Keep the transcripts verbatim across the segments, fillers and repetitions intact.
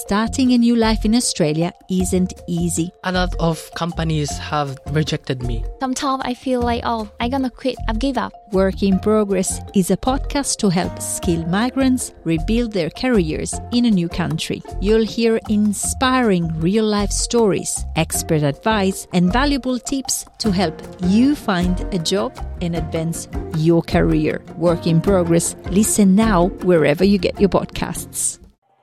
starting a new life in Australia isn't easy. A lot of companies have rejected me. Sometimes I feel like, oh, I'm gonna quit, I've give up. Work in Progress is a podcast to help skilled migrants rebuild their careers in a new country. You'll hear inspiring real-life stories, expert advice, and valuable tips to help you find a job and advance your career. Work in Progress. Listen now wherever you get your podcasts.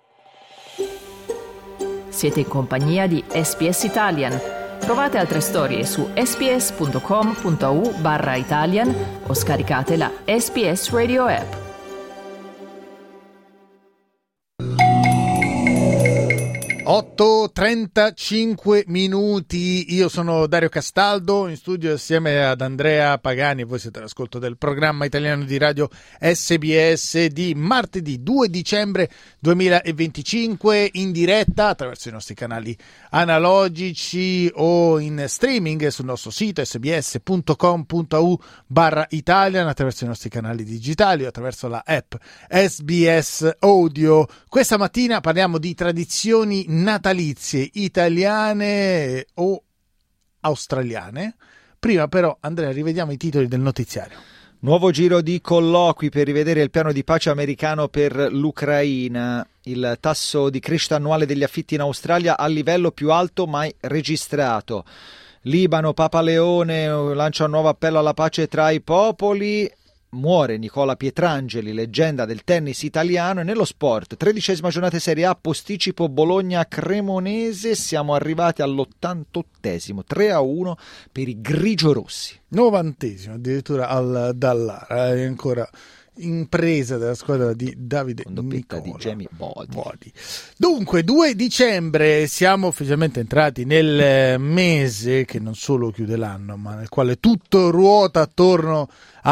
Siete in compagnia di S B S Italian. Trovate altre storie su sbs.com.au barra Italian o scaricate la S B S Radio app. otto e trentacinque minuti, io sono Dario Castaldo, in studio assieme ad Andrea Pagani e voi siete all'ascolto del programma italiano di radio S B S di martedì due dicembre duemilaventicinque, in diretta attraverso i nostri canali analogici o in streaming sul nostro sito sbs.com.au barra Italian, attraverso i nostri canali digitali o attraverso la app S B S Audio. Questa mattina parliamo di tradizioni natalizie italiane o australiane. Prima però, Andrea, rivediamo i titoli del notiziario. Nuovo giro di colloqui per rivedere il piano di pace americano per l'Ucraina. Il tasso di crescita annuale degli affitti in Australia al livello più alto mai registrato. Libano, Papa Leone lancia un nuovo appello alla pace tra i popoli. Muore Nicola Pietrangeli, leggenda del tennis italiano. E nello sport, tredicesima giornata Serie A, posticipo Bologna-Cremonese, siamo arrivati all'ottantottesimo, tre a uno per i grigiorossi. Novantesimo addirittura al Dallara, è ancora in presa della squadra di Davide Nicola di Jamie Bodi. Bodi. Dunque, due dicembre, siamo ufficialmente entrati nel mese che non solo chiude l'anno, ma nel quale tutto ruota attorno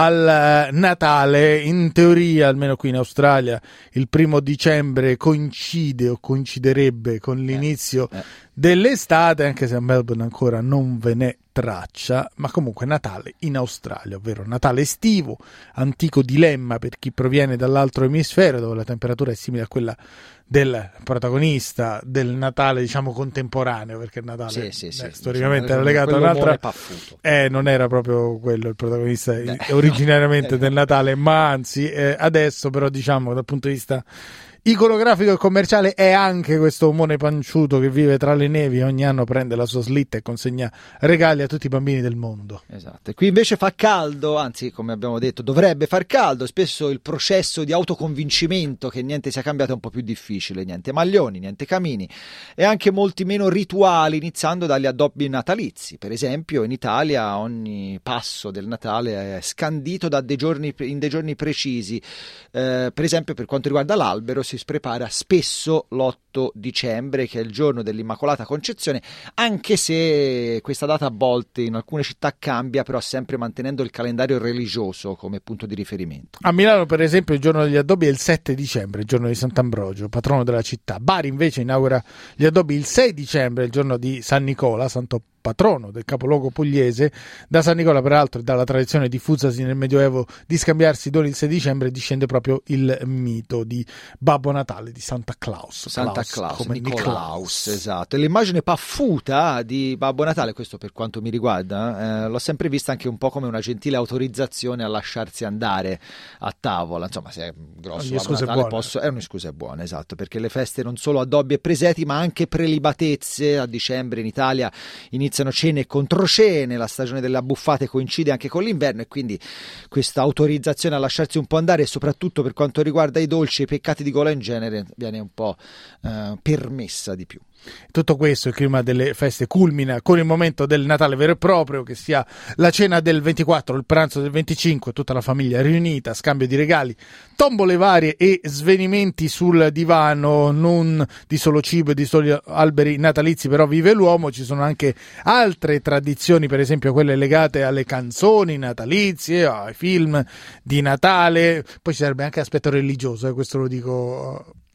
al Natale. In teoria, almeno qui in Australia, il primo dicembre coincide o coinciderebbe con l'inizio eh, eh. dell'estate, anche se a Melbourne ancora non ve n'è traccia, ma comunque Natale in Australia, ovvero Natale estivo, antico dilemma per chi proviene dall'altro emisfero, dove la temperatura è simile a quella del protagonista del Natale, diciamo contemporaneo, perché il Natale sì, sì, sì, eh, storicamente diciamo, era legato a un'altra, eh, non era proprio quello il protagonista eh. originariamente del Natale, ma anzi eh, adesso però, diciamo, dal punto di vista iconografico e commerciale è anche questo omone panciuto che vive tra le nevi e ogni anno prende la sua slitta e consegna regali a tutti i bambini del mondo. Esatto, e qui invece fa caldo, anzi, come abbiamo detto dovrebbe far caldo. Spesso il processo di autoconvincimento che niente sia cambiato è un po' più difficile, niente maglioni, niente camini e anche molti meno rituali, iniziando dagli addobbi natalizi. Per esempio in Italia ogni passo del Natale è scandito da dei giorni, in dei giorni precisi. Eh, per esempio per quanto riguarda l'albero si prepara spesso l'otto dicembre, che è il giorno dell'Immacolata Concezione, anche se questa data a volte in alcune città cambia, però sempre mantenendo il calendario religioso come punto di riferimento. A Milano, per esempio, il giorno degli addobbi è il sette dicembre, il giorno di Sant'Ambrogio, patrono della città. Bari invece inaugura gli addobbi il sei dicembre, il giorno di San Nicola, santo patrono del capoluogo pugliese. Da San Nicola, peraltro, e dalla tradizione diffusasi nel Medioevo di scambiarsi doni il sei dicembre, discende proprio il mito di Babbo Natale, di Santa Claus. Santa Claus, Claus, come Nicolaus, Nicolaus. esatto. E l'immagine paffuta di Babbo Natale, questo per quanto mi riguarda, eh, l'ho sempre vista anche un po' come una gentile autorizzazione a lasciarsi andare a tavola. Insomma, se è grosso Babbo Natale posso... è un'escusa buona, esatto, perché le feste non solo addobbi e preseti, ma anche prelibatezze. A dicembre in Italia iniziano cene e controcene, la stagione delle abbuffate coincide anche con l'inverno e quindi questa autorizzazione a lasciarsi un po' andare, e soprattutto per quanto riguarda i dolci e i peccati di gola in genere, viene un po' eh, permessa di più. Tutto questo, il clima delle feste culmina con il momento del Natale vero e proprio, che sia la cena del ventiquattro, il pranzo del venticinque, tutta la famiglia riunita, scambio di regali, tombole varie e svenimenti sul divano. Non di solo cibo e di soli alberi natalizi però vive l'uomo, ci sono anche altre tradizioni, per esempio quelle legate alle canzoni natalizie, ai film di Natale. Poi ci sarebbe anche l'aspetto religioso, eh, questo lo dico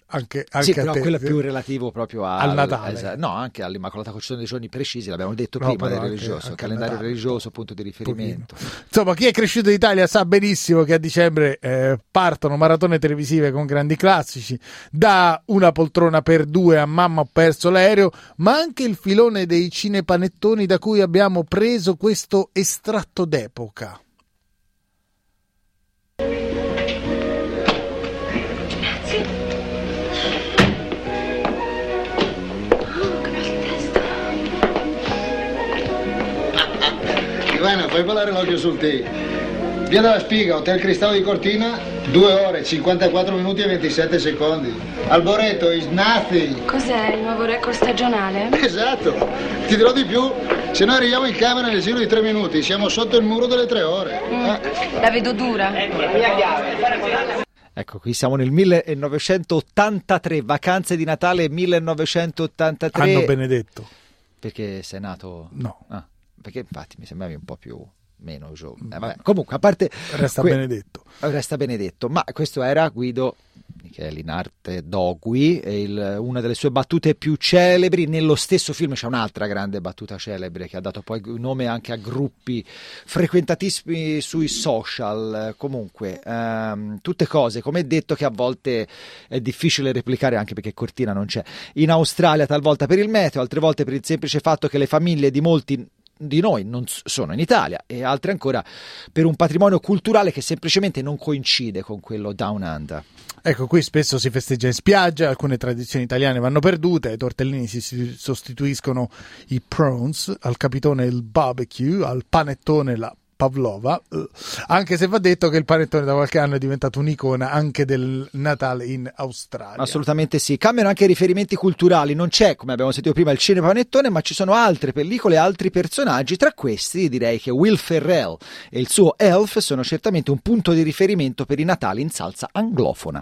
anche, anche sì, a però te, quello è più relativo proprio al, al Natale. Esa, no, anche all'Immacolata Concezione dei giorni precisi, l'abbiamo detto No, prima, del anche, religioso, anche calendario Natale, religioso, punto di riferimento. Insomma, chi è cresciuto in Italia sa benissimo che a dicembre eh, partono maratone televisive con grandi classici, da Una poltrona per due a Mamma ho perso l'aereo, ma anche il filone dei cinepanettoni da cui abbiamo preso questo estratto d'epoca. Ivana, fai volare l'occhio sul tè. Via della Spiga, Hotel Cristallo di Cortina, due ore, cinquantaquattro minuti e ventisette secondi. Alboreto is nothing. Cos'è, il nuovo record stagionale? Esatto, ti dirò di più, se noi arriviamo in camera nel giro di tre minuti, siamo sotto il muro delle tre ore. Mm, eh? La vedo dura. Ecco, qui siamo nel millenovecentottantatré, vacanze di Natale millenovecentottantatré. Anno benedetto. Perché sei nato? No. Ah, perché infatti mi sembravi un po' più meno giovane. Eh, vabbè. Comunque, a parte resta que- benedetto. Resta benedetto, ma questo era Guido Micheli in arte Dogui, e il, una delle sue battute più celebri. Nello stesso film c'è un'altra grande battuta celebre che ha dato poi nome anche a gruppi frequentatissimi sui social. Comunque ehm, tutte cose, come detto, che a volte è difficile replicare, anche perché Cortina non c'è. In Australia talvolta per il meteo, altre volte per il semplice fatto che le famiglie di molti di noi non sono in Italia, e altre ancora per un patrimonio culturale che semplicemente non coincide con quello down under. Ecco, qui spesso si festeggia in spiaggia, alcune tradizioni italiane vanno perdute, ai tortellini si sostituiscono i prawns, al capitone il barbecue, al panettone la pavlova, anche se va detto che il panettone da qualche anno è diventato un'icona anche del Natale in Australia. Assolutamente sì, cambiano anche i riferimenti culturali, non c'è, come abbiamo sentito prima, il cinepanettone, ma ci sono altre pellicole, altri personaggi. Tra questi direi che Will Ferrell e il suo Elf sono certamente un punto di riferimento per i Natali in salsa anglofona.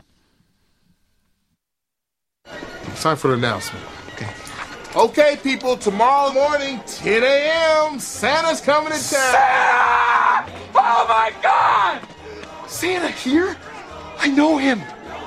Time for the announcement. Okay, people, tomorrow morning, ten a.m., Santa's coming to town. Santa! Oh, my God! Santa here? I know him.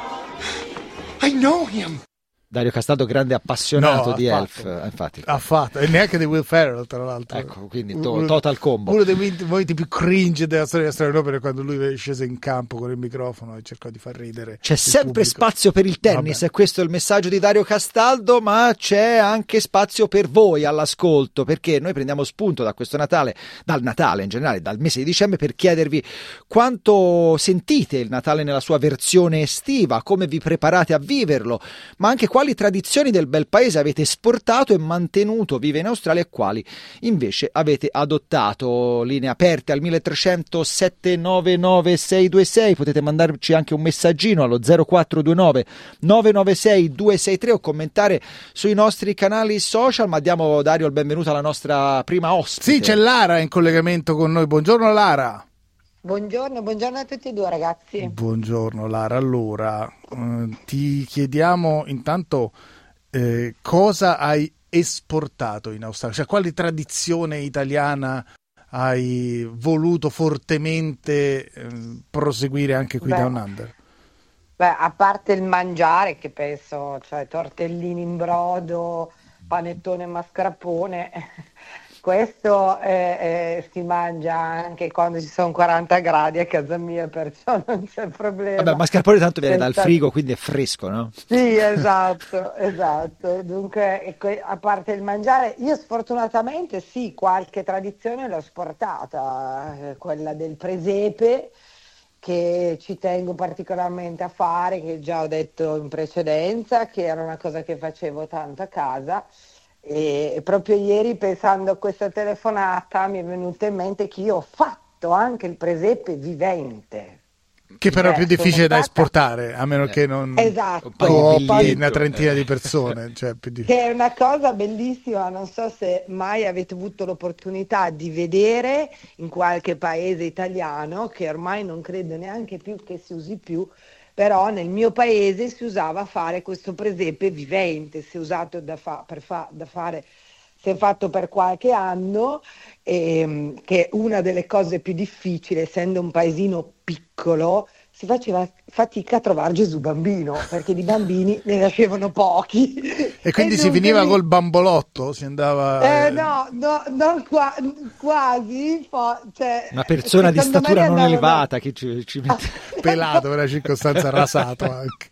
I know him. Dario Castaldo, grande appassionato no, di fatto. Elf, infatti. Ha fatto, e neanche di Will Ferrell, tra l'altro. Ecco, quindi to- total combo. Uno dei momenti più cringe della storia della storia dell'opera è quando lui scese in campo con il microfono e cercò di far ridere. C'è il sempre pubblico. spazio per il tennis, Vabbè. e questo è il messaggio di Dario Castaldo, ma c'è anche spazio per voi all'ascolto, perché noi prendiamo spunto da questo Natale, dal Natale in generale, dal mese di dicembre, per chiedervi quanto sentite il Natale nella sua versione estiva, come vi preparate a viverlo, ma anche quali tradizioni del bel paese avete esportato e mantenuto vive in Australia, e quali invece avete adottato. Linee aperte al milletrecento sette nove nove sei due sei, potete mandarci anche un messaggino allo zero quattro due nove nove nove sei due sei tre o commentare sui nostri canali social. Ma diamo, Dario, il benvenuto alla nostra prima ospite. Sì, c'è Lara in collegamento con noi. Buongiorno Lara. Buongiorno, buongiorno a tutti e due, ragazzi. Buongiorno Lara. Allora, eh, ti chiediamo intanto Eh, cosa hai esportato in Australia? Cioè, quale tradizione italiana hai voluto fortemente eh, proseguire anche qui Beh, Down Under? Beh, a parte il mangiare, che penso, cioè tortellini in brodo, panettone mascarpone, questo eh, eh, si mangia anche quando ci sono quaranta gradi a casa mia, perciò non c'è problema. Vabbè, mascarpone tanto viene Senza... dal frigo, quindi è fresco, no? Sì, esatto, esatto. Dunque, a parte il mangiare, io sfortunatamente sì, qualche tradizione l'ho sportata, eh, quella del presepe, che ci tengo particolarmente a fare, che già ho detto in precedenza, che era una cosa che facevo tanto a casa. E proprio ieri, pensando a questa telefonata, mi è venuto in mente che io ho fatto anche il presepe vivente, che però eh, è più difficile da stata... esportare, a meno che non esatto. coopti una trentina di persone, cioè più di... che è una cosa bellissima. Non so se mai avete avuto l'opportunità di vedere in qualche paese italiano, che ormai non credo neanche più che si usi più, però nel mio paese si usava fare questo presepe vivente, si è usato da, fa, per fa, da fare, si è fatto per qualche anno, e, che è una delle cose più difficili, essendo un paesino piccolo, si faceva fatica a trovare Gesù bambino, perché di bambini ne nascevano pochi. E quindi e si finiva lì... col bambolotto, si andava... Eh, no, no, no qua, quasi. Po- cioè, una persona di statura non andavano... elevata che ci, ci mette... Pelato, per una circostanza rasato anche.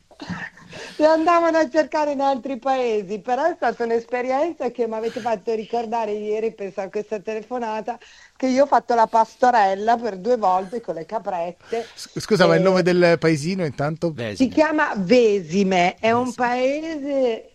Lo andavano a cercare in altri paesi, però è stata un'esperienza che mi avete fatto ricordare ieri, pensavo a questa telefonata, che io ho fatto la pastorella per due volte con le caprette. Scusa, e... ma il nome del paesino intanto? Vesime. Si chiama Vesime, è un paese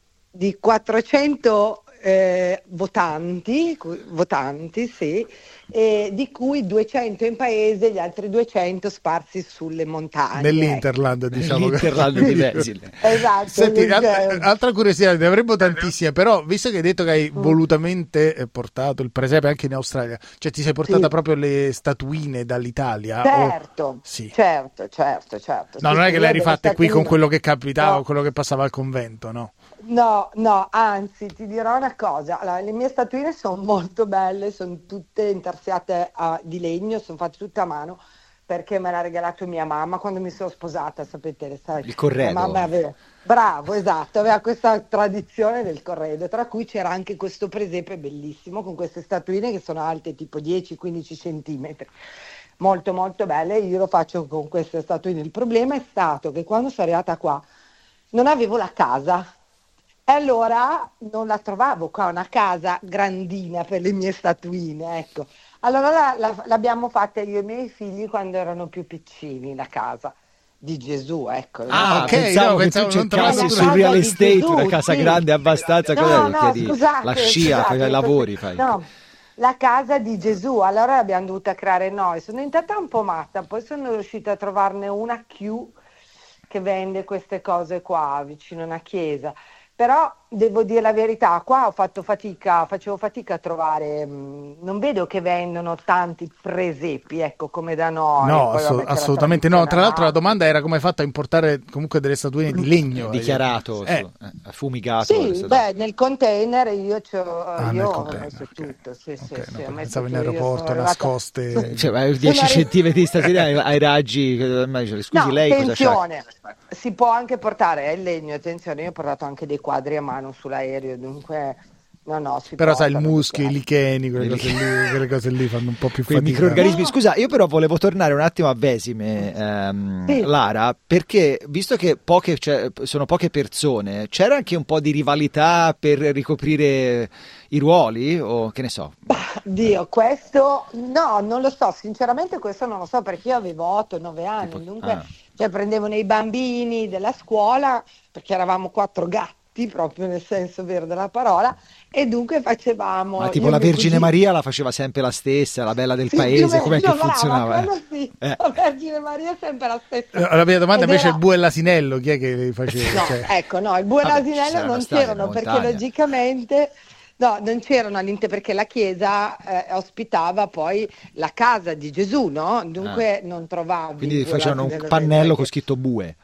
di quattrocento eh, votanti, votanti sì, e di cui duecento in paese, gli altri duecento sparsi sulle montagne. Nell'Interland, ecco. Diciamo. Nell'Interland di Vesile. Esatto. Senti, altra, altra curiosità, ne avremmo tantissime, però visto che hai detto che hai mm. volutamente portato il presepe anche in Australia, cioè ti sei portata sì. proprio le statuine dall'Italia? Certo, o... sì. certo, certo, certo. No, sì, non è che le hai rifatte qui con quello che capitava, no. quello che passava al convento, no? No, no, anzi, ti dirò una cosa, allora, le mie statuine sono molto belle, sono tutte intarsiate a, di legno, sono fatte tutte a mano, perché me l'ha regalato mia mamma quando mi sono sposata, sapete, sai, il corredo. Mia mamma aveva, bravo, esatto, aveva questa tradizione del corredo, tra cui c'era anche questo presepe bellissimo, con queste statuine che sono alte tipo dieci quindici centimetri, molto molto belle, io lo faccio con queste statuine. Il problema è stato che quando sono arrivata qua non avevo la casa, e allora non la trovavo qua, una casa grandina per le mie statuine, ecco. Allora la, la, l'abbiamo fatta io e i miei figli quando erano più piccini, la casa di Gesù, ecco. Ah, no? ok, pensavo no, che pensavo tu cercassi sul real estate Gesù, una casa sì. grande abbastanza, no, cosa no, chiedi? scusate, la scia, scusate, fai i lavori, fai. No, la casa di Gesù, allora l'abbiamo dovuta creare noi. Sono diventata un po' matta, poi sono riuscita a trovarne una Q che vende queste cose qua, vicino a una chiesa. Però devo dire la verità, qua ho fatto fatica, facevo fatica a trovare, mh, non vedo che vendono tanti presepi, ecco, come da noi. No, poi, ass- vabbè, assolutamente no. Tra l'altro la domanda era come hai fatto a importare comunque delle statuine di legno. Dichiarato, eh. su, eh, affumigato. Sì, beh, nel container io, ah, io ho container, messo okay. tutto, sì, okay, sì, no, sì, ho messo pensavo in tutto. aeroporto, nascoste. Cioè, dieci centimetri di statuine ai, ai raggi, scusi no, lei attenzione, cosa c'ha? Si può anche portare, è il legno, attenzione, io ho portato anche dei quadri a mano sull'aereo, dunque no, no, si però sai, il portano, muschio, i licheni, quelle cose lì, quelle cose lì fanno un po' più quei fatica. microrganismi. Scusa, io però volevo tornare un attimo a Vesime, ehm, sì. Lara, perché visto che poche, cioè, sono poche persone, c'era anche un po' di rivalità per ricoprire i ruoli, o che ne so? Dio, questo no, non lo so, sinceramente questo non lo so, perché io avevo otto nove anni, tipo, dunque ah. cioè, prendevano i bambini della scuola, perché eravamo quattro gatti, proprio nel senso vero della parola, e dunque facevamo... Ma tipo la Vergine cugino... Maria la faceva sempre la stessa, la bella del sì, paese, com'è che brava, funzionava? Sì. Eh. La Vergine Maria è sempre la stessa. La mia domanda Ed invece era... il bue e l'asinello, chi è che li faceva? No, cioè... ecco, no, il bue e l'asinello non c'erano, perché logicamente... No, non c'erano all'interno, perché la chiesa eh, ospitava poi la casa di Gesù, no? Dunque ah. non trovavi... Quindi facevano un pannello con scritto bue.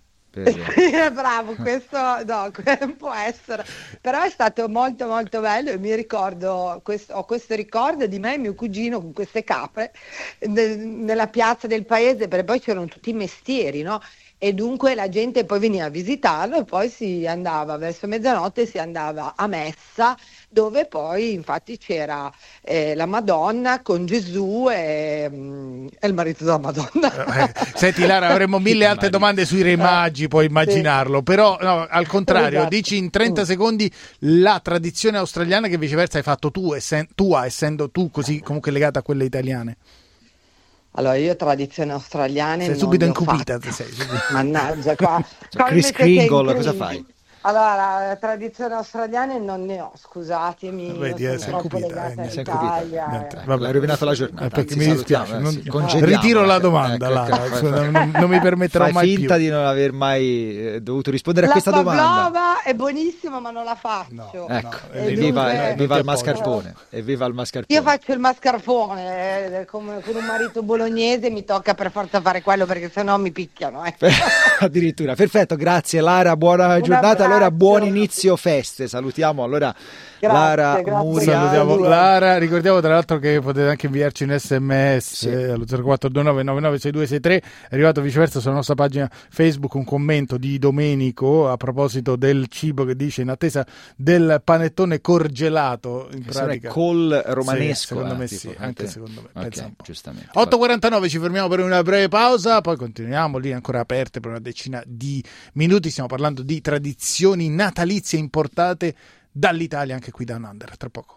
Per... Bravo, questo no, può essere, però è stato molto molto bello. E mi ricordo, questo, ho questo ricordo di me e mio cugino con queste capre ne, nella piazza del paese, perché poi c'erano tutti i mestieri, no? E dunque la gente poi veniva a visitarlo e poi si andava verso mezzanotte, si andava a messa, dove poi infatti c'era eh, la Madonna con Gesù e, mm, e il marito della Madonna. Eh, senti Lara, avremmo mille altre domande sui Re Magi, puoi immaginarlo, sì. Però no, al contrario, esatto. Dici in trenta secondi la tradizione australiana che viceversa hai fatto tu, essen- tua, essendo tu così comunque legata a quelle italiane. Allora io tradizioni australiane sei non subito ne ho incupita, fatte. sei subito. Mannaggia qua. Cioè, Chris Kringle, cosa fai? Allora, la tradizione australiane non ne ho, scusatemi, Vedi, io eh, sono troppo cupita, legata eh, all'Italia. Eh. Vabbè, hai rovinato la giornata. Eh, perché Anzi, mi dispiace, non, sì, ritiro la domanda, ecco, Lara, ecco, non, non, non mi permetterò fai mai più. Fai finta di non aver mai dovuto rispondere la a questa domanda. La pavlova è buonissima, ma non la faccio. No, ecco, no, evviva, dunque... evviva il mascarpone, evviva il mascarpone. Io faccio il mascarpone, eh, come con un marito bolognese mi tocca per forza fare quello, perché sennò mi picchiano. Eh. Addirittura, perfetto, grazie Lara, buona un giornata. Abbraccio. allora buon inizio feste. Salutiamo allora Grazie, Lara grazie. Murialdi. Salutiamo Lara, ricordiamo tra l'altro che potete anche inviarci un sms Sì. allo zero quattro due nove nove nove sei due sei tre. È arrivato viceversa sulla nostra pagina Facebook un commento di Domenico a proposito del cibo che dice in attesa del panettone corgelato, in Che pratica sarà col romanesco. Sì, secondo eh, me tipo, sì, anche- anche secondo me, Ok, pensa un po'. giustamente. otto e quarantanove, ci fermiamo per una breve pausa, poi continuiamo lì ancora aperte per una decina di minuti. Stiamo parlando di tradizioni natalizie importate dall'Italia, anche qui da Down Under, tra poco.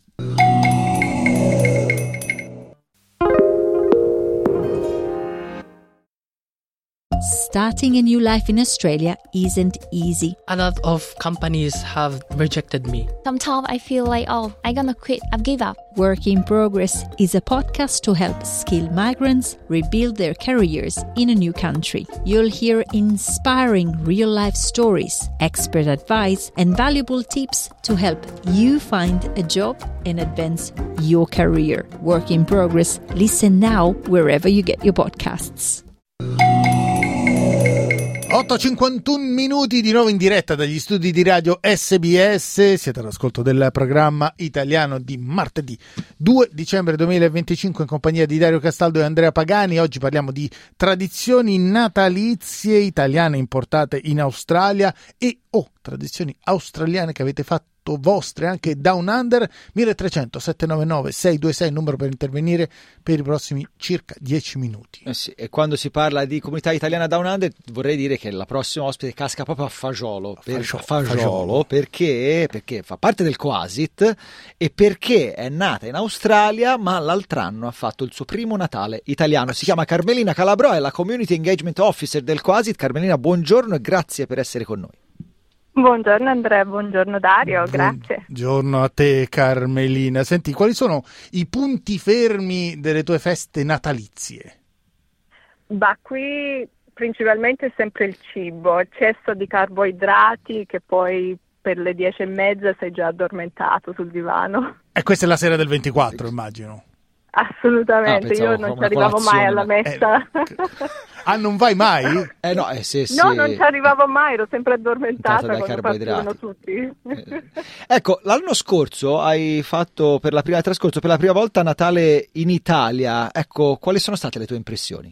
Starting a new life in Australia isn't easy. A lot of companies have rejected me. Sometimes I feel like, oh, I'm gonna quit. I've give up. Work in Progress is a podcast to help skilled migrants rebuild their careers in a new country. You'll hear inspiring real-life stories, expert advice, and valuable tips to help you find a job and advance your career. Work in Progress. Listen now wherever you get your podcasts. otto e cinquantuno minuti di nuovo in diretta dagli studi di radio S B S. Siete all'ascolto del programma italiano di martedì due dicembre duemilaventicinque in compagnia di Dario Castaldo e Andrea Pagani. Oggi parliamo di tradizioni natalizie italiane importate in Australia e o oh, tradizioni australiane che avete fatto vostre anche Down Under. Uno trecento sette nove nove sei due sei, numero per intervenire per i prossimi circa dieci minuti. Eh sì, e quando si parla di comunità italiana Down Under vorrei dire che la prossima ospite casca proprio a fagiolo, per, Fagiolo, fagiolo, fagiolo. Perché, perché fa parte del Coasit e perché è nata in Australia ma l'altro anno ha fatto il suo primo Natale italiano. Si chiama Carmelina Calabrò, è la Community Engagement Officer del Coasit. Carmelina, buongiorno e grazie per essere con noi. Buongiorno Andrea, buongiorno Dario, grazie. Buongiorno a te Carmelina. Senti, quali sono i punti fermi delle tue feste natalizie? Bah, qui principalmente è sempre il cibo, eccesso di carboidrati che poi per le dieci e mezza sei già addormentato sul divano. E questa è la sera del ventiquattro, immagino. Assolutamente, Ah, io non come ci arrivavo colazione, mai alla ma- messa. Ah, non vai mai? Eh no, eh, se, No, se- non ci arrivavo mai, ero sempre addormentata dai quando carboidrati. partivano tutti. Ecco, l'anno scorso hai fatto per la prima trascorso per la prima volta Natale in Italia. Ecco, quali sono state le tue impressioni?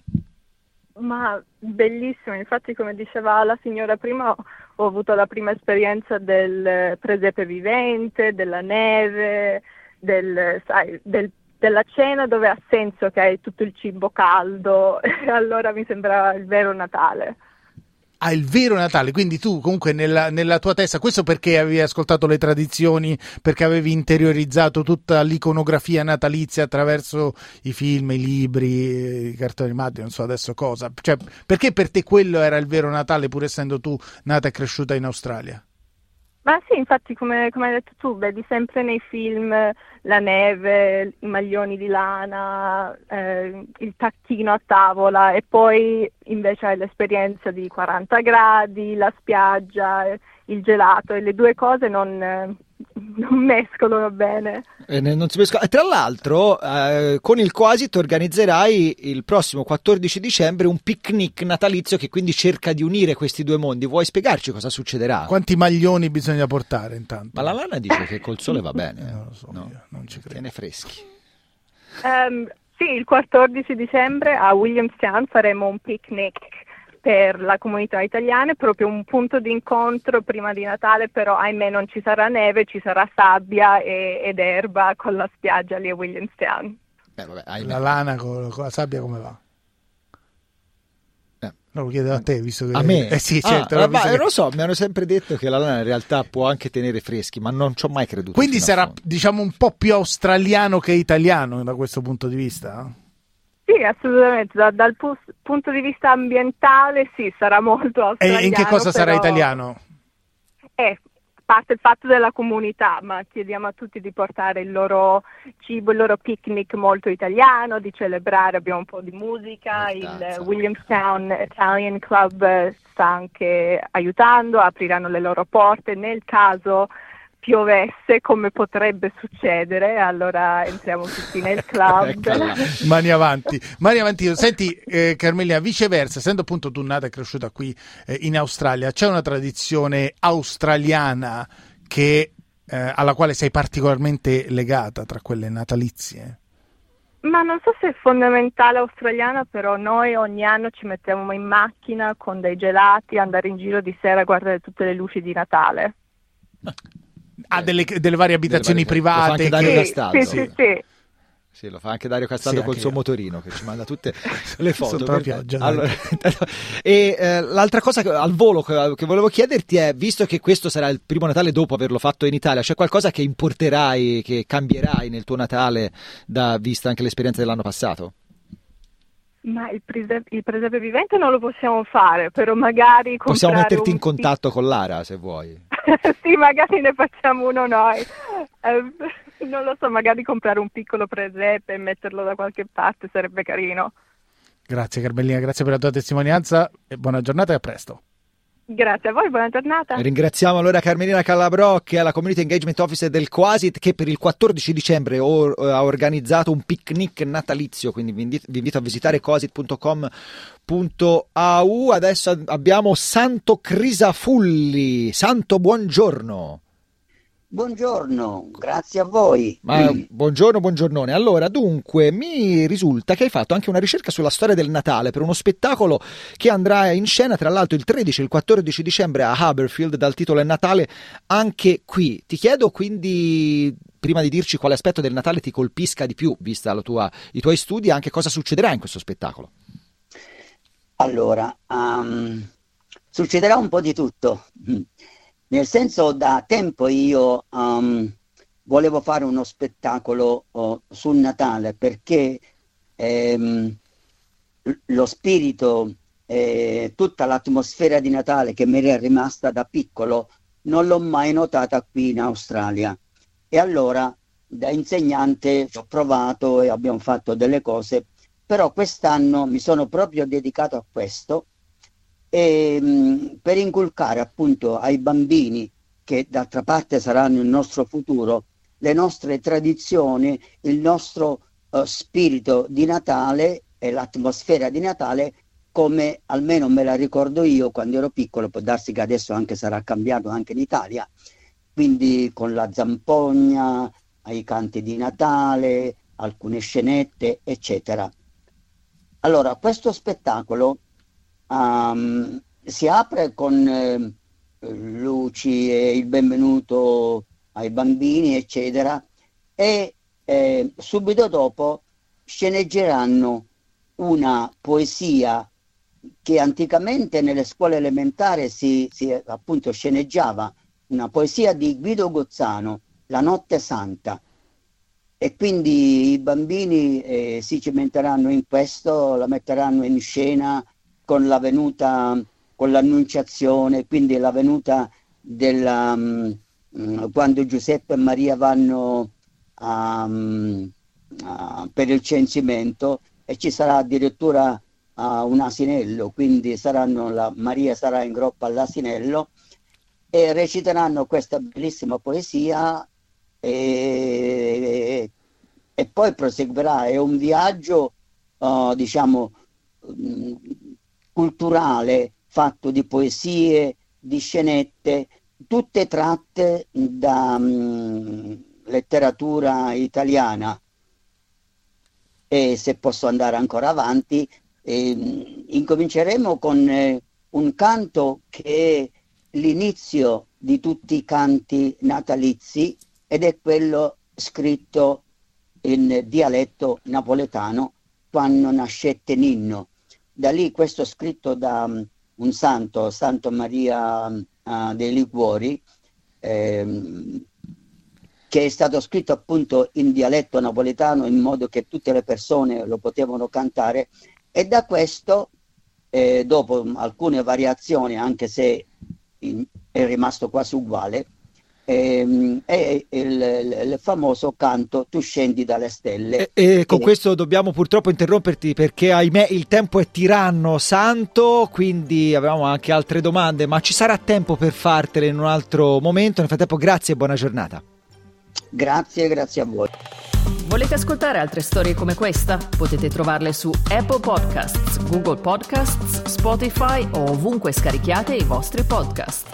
Ma bellissimo, infatti come diceva la signora prima ho avuto la prima esperienza del presepe vivente, della neve, del, sai, del, della cena dove ha senso che hai tutto il cibo caldo, e allora mi sembrava il vero Natale. Ah, il vero Natale, quindi tu comunque nella, nella tua testa, questo perché avevi ascoltato le tradizioni, perché avevi interiorizzato tutta l'iconografia natalizia attraverso i film, i libri, i cartoni animati, non so adesso cosa, cioè perché per te quello era il vero Natale pur essendo tu nata e cresciuta in Australia? Ma sì, infatti come, come hai detto tu, vedi sempre nei film la neve, i maglioni di lana, eh, il tacchino a tavola e poi invece hai l'esperienza di quaranta gradi, la spiaggia, il gelato e le due cose non, eh, non mescolano bene. Eh, ne- non si pesca- e tra l'altro eh, con il Coasit organizzerai il prossimo quattordici dicembre un picnic natalizio che quindi cerca di unire questi due mondi. Vuoi spiegarci cosa succederà? Quanti maglioni bisogna portare intanto? Ma la lana dice che col sole va bene. Eh, non lo so, No, io non ci credo. tiene freschi. Ehm, sì, il quattordici dicembre a Williamstown faremo un picnic per la comunità italiana, è proprio un punto di incontro prima di Natale, però ahimè non ci sarà neve, ci sarà sabbia e, ed erba con la spiaggia lì a Williamstown. Eh, vabbè, ahimè. La lana con, con la sabbia come va? Eh. No, lo chiedo a te, visto che... A me? Eh sì, Ah, certo. ma- no, visto ma che- non lo so, mi hanno sempre detto che la lana in realtà può anche tenere freschi, ma non ci ho mai creduto. Quindi fino a sarà, fondo. diciamo, un po' più australiano che italiano da questo punto di vista? Sì, assolutamente, da- dal pu- punto di vista ambientale sì, sarà molto australiano. E in che cosa sarà però- italiano? Eh, a parte il fatto della comunità, ma chiediamo a tutti di portare il loro cibo, il loro picnic molto italiano, di celebrare, abbiamo un po' di musica, il Mortazza. Williamstown Italian Club eh, sta anche aiutando, apriranno le loro porte nel caso piovesse, come potrebbe succedere, allora entriamo tutti nel club. Mani avanti, mani avanti. Senti, eh, Carmelina, viceversa, essendo appunto tu nata e cresciuta qui eh, in Australia, c'è una tradizione australiana che, eh, alla quale sei particolarmente legata tra quelle natalizie? Ma non so se è fondamentale australiana, però noi ogni anno ci mettiamo in macchina con dei gelati, andare in giro di sera a guardare tutte le luci di Natale. Ha ah, delle, delle varie abitazioni delle varie, private. Dario sì, Castaldo. Sì, sì, sì. Sì, lo fa anche Dario Castaldo sì, col anche suo io. motorino che ci manda tutte le foto. Sotto la pioggia. Allora, e eh, l'altra cosa che, al volo che, che volevo chiederti è, visto che questo sarà il primo Natale dopo averlo fatto in Italia, c'è qualcosa che importerai, che cambierai nel tuo Natale, da vista anche l'esperienza dell'anno passato? Ma il, prese- il presepe vivente non lo possiamo fare, però magari possiamo metterti un... in contatto con Lara, se vuoi. Sì, magari ne facciamo uno noi. Eh, non lo so, magari comprare un piccolo presepe e metterlo da qualche parte sarebbe carino. Grazie Carmelina, grazie per la tua testimonianza e buona giornata e a presto. Grazie a voi, buona giornata. Ringraziamo allora Carmelina Calabrò, che è la Community Engagement Officer del Quasit, che per il quattordici dicembre or- ha organizzato un picnic natalizio, quindi vi invito, vi invito a visitare quasit punto com punto a u. Adesso abbiamo Santo Crisafulli. Santo, buongiorno. Buongiorno, grazie a voi. Ma, buongiorno, buongiornone. Allora, dunque, mi risulta che hai fatto anche una ricerca sulla storia del Natale per uno spettacolo che andrà in scena, tra l'altro, il tredici e il quattordici dicembre a Haberfield, dal titolo È Natale anche qui. Ti chiedo quindi, prima di dirci quale aspetto del Natale ti colpisca di più, vista la tua, i tuoi studi, anche cosa succederà in questo spettacolo. Allora, um, succederà un po' di tutto. Nel senso, da tempo io um, volevo fare uno spettacolo uh, sul Natale, perché ehm, lo spirito e tutta l'atmosfera di Natale che mi era rimasta da piccolo non l'ho mai notata qui in Australia. E allora, da insegnante, ho provato e abbiamo fatto delle cose, però quest'anno mi sono proprio dedicato a questo. E, mh, per inculcare appunto ai bambini, che d'altra parte saranno il nostro futuro, le nostre tradizioni, il nostro uh, spirito di Natale e l'atmosfera di Natale, come almeno me la ricordo io quando ero piccolo. Può darsi che adesso anche sarà cambiato anche in Italia, quindi con la zampogna, ai canti di Natale, alcune scenette, eccetera. Allora, questo spettacolo Um, si apre con eh, luci e il benvenuto ai bambini, eccetera, e eh, subito dopo sceneggeranno una poesia che anticamente nelle scuole elementari si, si appunto sceneggiava, una poesia di Guido Gozzano, La Notte Santa. E quindi i bambini eh, si cimenteranno in questo, la metteranno in scena con la venuta, con l'annunciazione, quindi la venuta della, um, quando Giuseppe e Maria vanno a, um, a, per il censimento, e ci sarà addirittura uh, un asinello, quindi saranno la, Maria sarà in groppa all'asinello e reciteranno questa bellissima poesia e, e poi proseguirà. È un viaggio, uh, diciamo, um, culturale, fatto di poesie, di scenette, tutte tratte da um, letteratura italiana. E se posso andare ancora avanti, eh, incominceremo con eh, un canto che è l'inizio di tutti i canti natalizi, ed è quello scritto in dialetto napoletano, Quando nascette Ninno. Da lì, questo scritto da um, un santo, Santo Maria uh, dei Liguori, ehm, che è stato scritto appunto in dialetto napoletano, in modo che tutte le persone lo potevano cantare, e da questo, eh, dopo alcune variazioni, anche se in, è rimasto quasi uguale, ehm, è il, il, il famoso canto Tu scendi dalle stelle. E, e con e... questo dobbiamo purtroppo interromperti perché ahimè il tempo è tiranno santo, quindi avevamo anche altre domande, ma ci sarà tempo per fartele in un altro momento. Nel frattempo grazie e buona giornata. Grazie, grazie a voi. Volete ascoltare altre storie come questa? Potete trovarle su Apple Podcasts, Google Podcasts, Spotify o ovunque scarichiate i vostri podcast.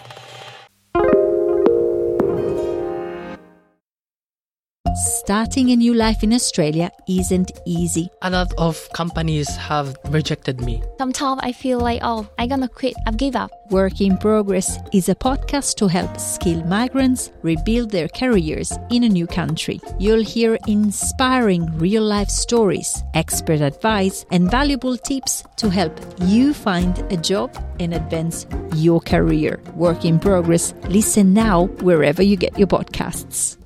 Starting a new life in Australia isn't easy. A lot of companies have rejected me. Sometimes I feel like, oh, I'm gonna quit. I've give up. Work in Progress is a podcast to help skilled migrants rebuild their careers in a new country. You'll hear inspiring real-life stories, expert advice, and valuable tips to help you find a job and advance your career. Work in Progress. Listen now wherever you get your podcasts.